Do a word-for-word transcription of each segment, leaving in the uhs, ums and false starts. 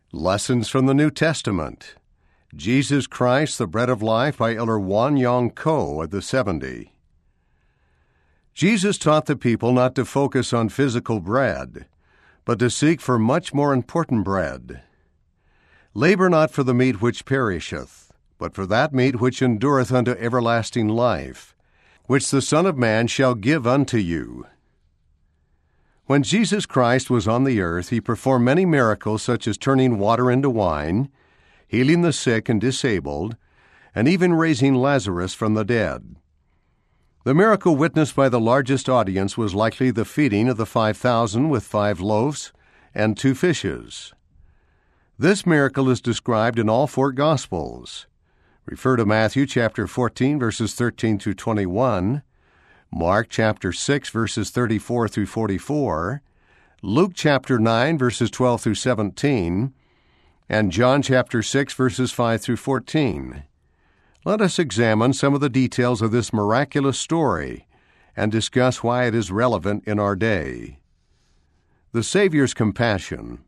Lessons from the New Testament. Jesus Christ, the Bread of Life by Elder Wan Yong Ko at the seventy. Jesus taught the people not to focus on physical bread, but to seek for much more important bread. Labor not for the meat which perisheth, but for that meat which endureth unto everlasting life, which the Son of Man shall give unto you. When Jesus Christ was on the earth, he performed many miracles such as turning water into wine, healing the sick and disabled, and even raising Lazarus from the dead. The miracle witnessed by the largest audience was likely the feeding of the five thousand with five loaves and two fishes. This miracle is described in all four Gospels. Refer to Matthew chapter fourteen, verses thirteen through twenty-one, Mark chapter six, verses thirty-four through forty-four, Luke chapter nine, verses twelve through seventeen, and John chapter six, verses five through fourteen. Let us examine some of the details of this miraculous story and discuss why it is relevant in our day. The Savior's compassion.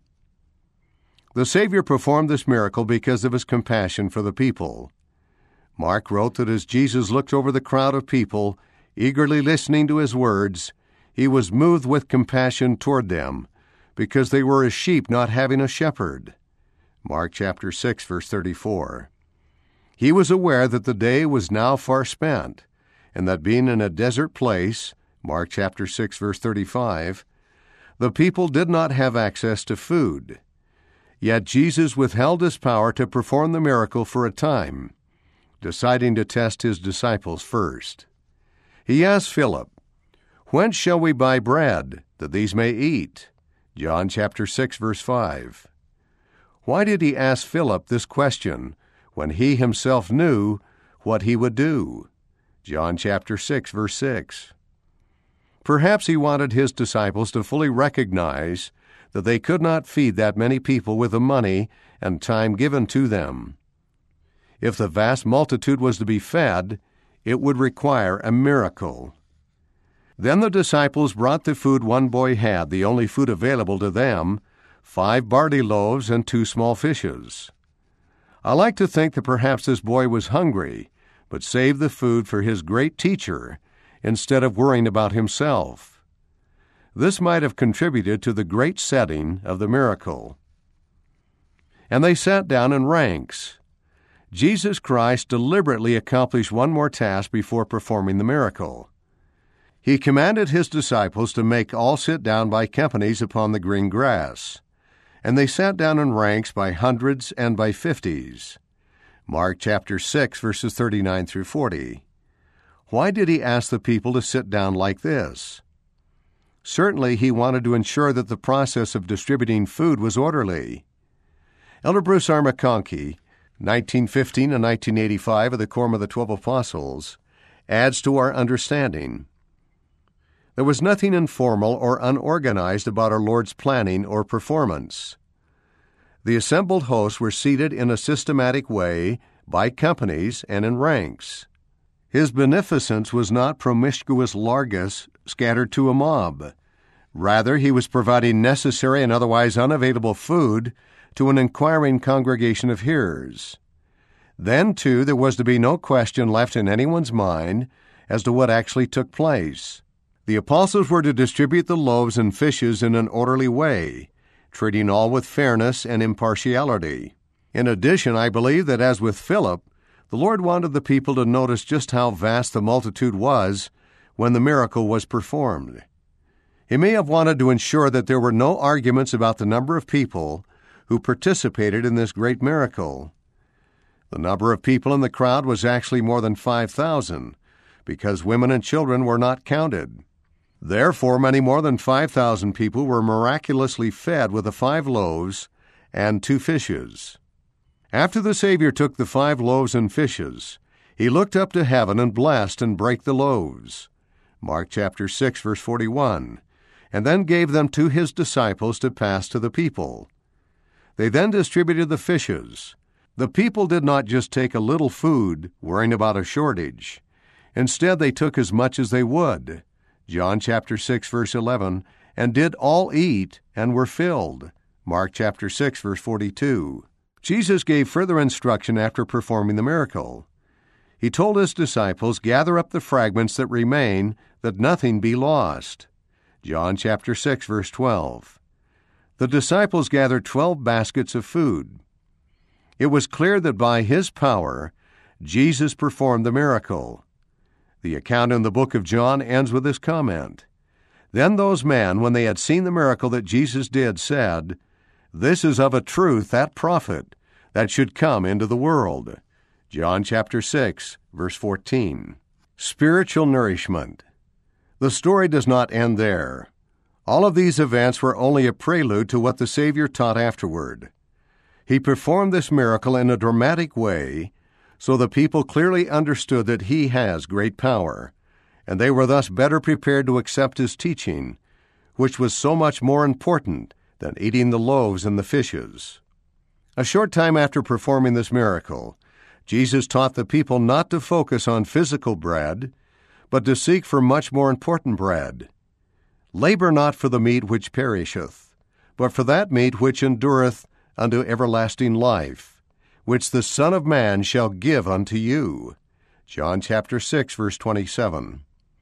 The Savior performed this miracle because of his compassion for the people. Mark wrote that as Jesus looked over the crowd of people, eagerly listening to his words, he was moved with compassion toward them, because they were as sheep not having a shepherd. Mark chapter six, verse thirty-four. He was aware that the day was now far spent, and that being in a desert place, Mark chapter six, verse thirty-five, the people did not have access to food. Yet Jesus withheld his power to perform the miracle for a time, deciding to test his disciples first. He asked Philip, "Whence shall we buy bread, that these may eat?" John chapter six, verse five. Why did he ask Philip this question when he himself knew what he would do? John chapter six, verse six. Perhaps he wanted his disciples to fully recognize that they could not feed that many people with the money and time given to them. If the vast multitude was to be fed, it would require a miracle. Then the disciples brought the food one boy had, the only food available to them, five barley loaves and two small fishes. I like to think that perhaps this boy was hungry, but saved the food for his great teacher instead of worrying about himself. This might have contributed to the great setting of the miracle. And they sat down in ranks. Jesus Christ deliberately accomplished one more task before performing the miracle. He commanded his disciples to make all sit down by companies upon the green grass, and they sat down in ranks by hundreds and by fifties. Mark chapter six, verses thirty-nine through forty. Why did he ask the people to sit down like this? Certainly he wanted to ensure that the process of distributing food was orderly. Elder Bruce R. McConkie, nineteen fifteen and nineteen eighty-five of the Quorum of the Twelve Apostles, adds to our understanding. There was nothing informal or unorganized about our Lord's planning or performance. The assembled hosts were seated in a systematic way, by companies and in ranks. His beneficence was not promiscuous largesse scattered to a mob. Rather, he was providing necessary and otherwise unavailable food to an inquiring congregation of hearers. Then, too, there was to be no question left in anyone's mind as to what actually took place. The apostles were to distribute the loaves and fishes in an orderly way, treating all with fairness and impartiality. In addition, I believe that as with Philip, the Lord wanted the people to notice just how vast the multitude was when the miracle was performed. He may have wanted to ensure that there were no arguments about the number of people who participated in this great miracle. The number of people in the crowd was actually more than five thousand, because women and children were not counted. Therefore, many more than five thousand people were miraculously fed with the five loaves and two fishes. After the Savior took the five loaves and fishes, he looked up to heaven and blessed and brake the loaves. Mark chapter six, verse forty-one, and then gave them to his disciples to pass to the people. They then distributed the fishes. The people did not just take a little food, worrying about a shortage. Instead, they took as much as they would. John chapter six, verse eleven, and did all eat and were filled. Mark chapter six, verse forty-two. Jesus gave further instruction after performing the miracle. He told his disciples, "Gather up the fragments that remain, that nothing be lost." John chapter six, verse twelve. The disciples gathered twelve baskets of food. It was clear that by his power, Jesus performed the miracle. The account in the book of John ends with this comment. Then those men, when they had seen the miracle that Jesus did, said, "This is of a truth that prophet that should come into the world." John chapter six, verse fourteen. Spiritual nourishment. The story does not end there. All of these events were only a prelude to what the Savior taught afterward. He performed this miracle in a dramatic way, so the people clearly understood that he has great power, and they were thus better prepared to accept his teaching, which was so much more important than eating the loaves and the fishes. A short time after performing this miracle, Jesus taught the people not to focus on physical bread, but to seek for much more important bread. "Labor not for the meat which perisheth, but for that meat which endureth unto everlasting life, which the Son of Man shall give unto you." John chapter six, verse twenty-seven.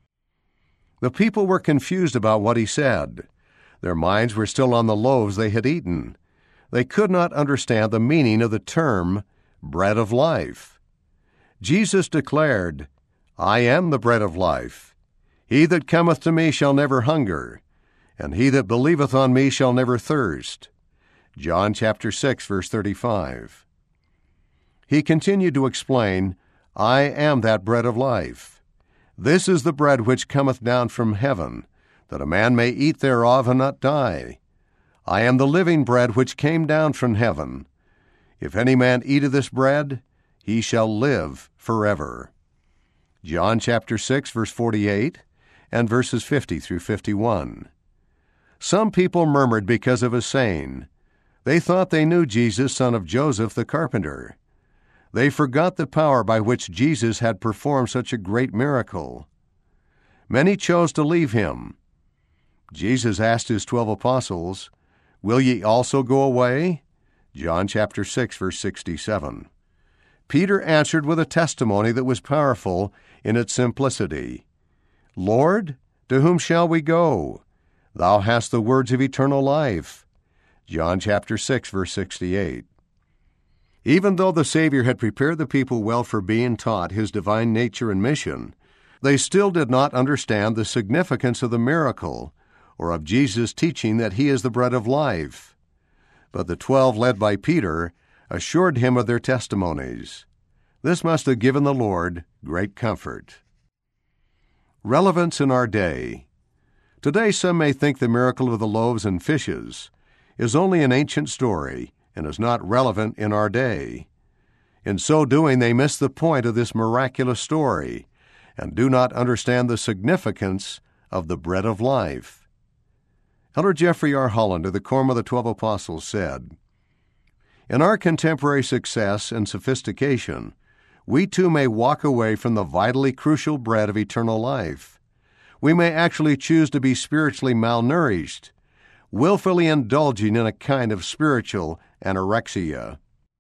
The people were confused about what he said. Their minds were still on the loaves they had eaten. They could not understand the meaning of the term bread of life. Jesus declared, "I am the bread of life. He that cometh to me shall never hunger, and he that believeth on me shall never thirst." John chapter six, verse thirty-five. He continued to explain, "I am that bread of life. This is the bread which cometh down from heaven, that a man may eat thereof and not die. I am the living bread which came down from heaven. If any man eat of this bread, he shall live forever." John chapter six, verse forty-eight, and verses fifty through fifty-one. Some people murmured because of his saying. They thought they knew Jesus, son of Joseph the carpenter. They forgot the power by which Jesus had performed such a great miracle. Many chose to leave him. Jesus asked his twelve apostles, "Will ye also go away?" John chapter six, verse sixty-seven. Peter answered with a testimony that was powerful in its simplicity. "Lord, to whom shall we go? Thou hast the words of eternal life." John chapter six, verse sixty-eight. Even though the Savior had prepared the people well for being taught his divine nature and mission, they still did not understand the significance of the miracle or of Jesus' teaching that he is the bread of life. But the twelve, led by Peter, assured him of their testimonies. This must have given the Lord great comfort. Relevance in our day. Today some may think the miracle of the loaves and fishes is only an ancient story and is not relevant in our day. In so doing, they miss the point of this miraculous story and do not understand the significance of the bread of life. Elder Jeffrey R. Holland of the Quorum of the Twelve Apostles said, "In our contemporary success and sophistication, we too may walk away from the vitally crucial bread of eternal life. We may actually choose to be spiritually malnourished, willfully indulging in a kind of spiritual anorexia."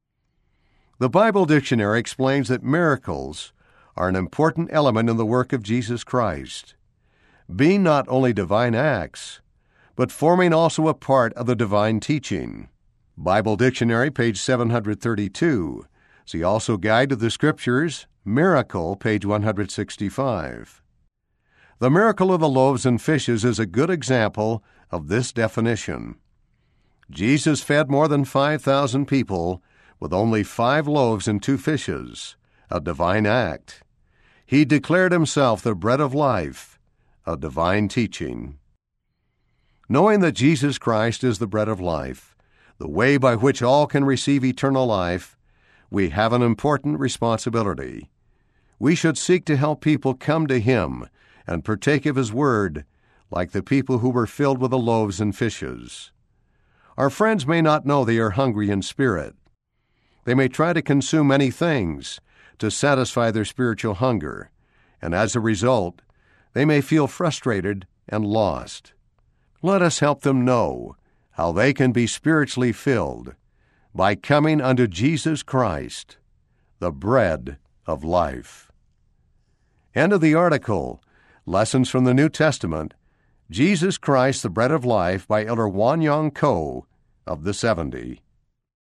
The Bible Dictionary explains that miracles are an important element in the work of Jesus Christ, being not only divine acts, but forming also a part of the divine teaching. Bible Dictionary, page seven hundred thirty-two. See also Guide to the Scriptures, Miracle, page one hundred sixty-five. The miracle of the loaves and fishes is a good example of this definition. Jesus fed more than five thousand people with only five loaves and two fishes, a divine act. He declared himself the bread of life, a divine teaching. Knowing that Jesus Christ is the bread of life, the way by which all can receive eternal life, we have an important responsibility. We should seek to help people come to him and partake of his word, like the people who were filled with the loaves and fishes. Our friends may not know they are hungry in spirit. They may try to consume many things to satisfy their spiritual hunger, and as a result, they may feel frustrated and lost. Let us help them know how they can be spiritually filled by coming unto Jesus Christ, the bread of life. End of the article, Lessons from the New Testament, Jesus Christ, the Bread of Life, by Elder Won Young Ko of the seventy.